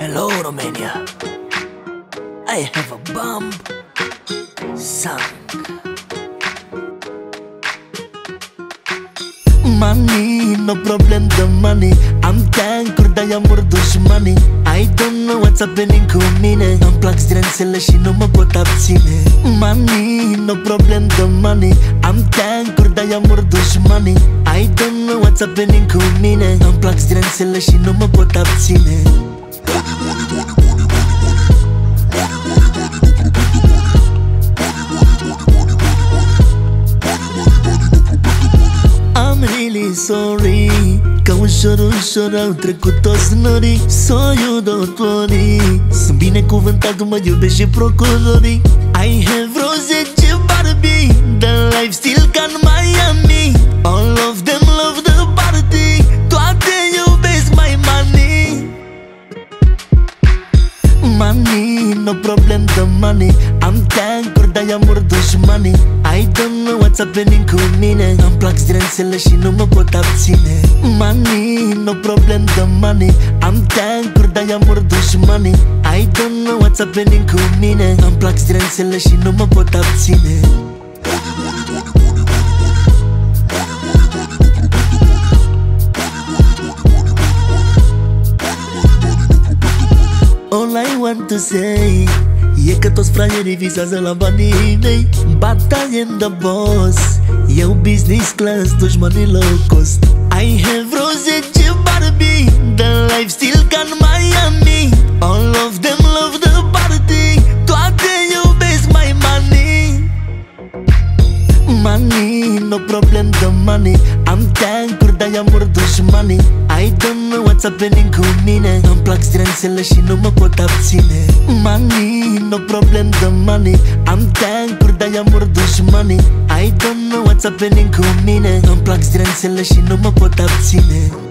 Hello, Romania. I have a bomb song. Money, no problem, the money. Am tankuri, dar i-am dușmanii. I don't know what's happening cu mine. Îmi plac zdrențele și nu mă pot abține. Money, no problem, the money. Am tankuri, dar i-am dușmanii. I don't know what's happening cu mine. Îmi plac zdrențele și nu mă pot abține. I'm really sorry, că ușor, ușor au trecut toți norii. So you don't worry, sunt binecuvântat, mă iubesc și procurorii. I have rozece Barbie, the lifestyle ca în Miami. All of them love the party, toate iubesc my money. Money, no problem, the money. Am tankuri, dar i-am dușmanii. I don't know what's happening cu mine. Îmi plac zdrențele și nu mă pot abține. Money, no problem, the money. Am tankuri, dar i-am dușmanii. I don't know what's happening cu mine. Îmi plac zdrențele și nu mă pot abține. All I want to say e că toți fraierii visează la banii mei. But I am the boss, eu business class, dușmanii low cost. I have rozece Barbie, the lifestyle ca în Miami. All of them love the party, toate iubesc my money. Money, no problem, the money. Am tankuri, dar i-am dușmanii. I don't know what's happening cu mine. Îmi plac zdrențele și nu mă pot abține. Money, no problem, the money. Am tankuri, dar i-am dușmanii. I don't know what's happening cu mine. Îmi plac zdrențele și nu mă pot abține.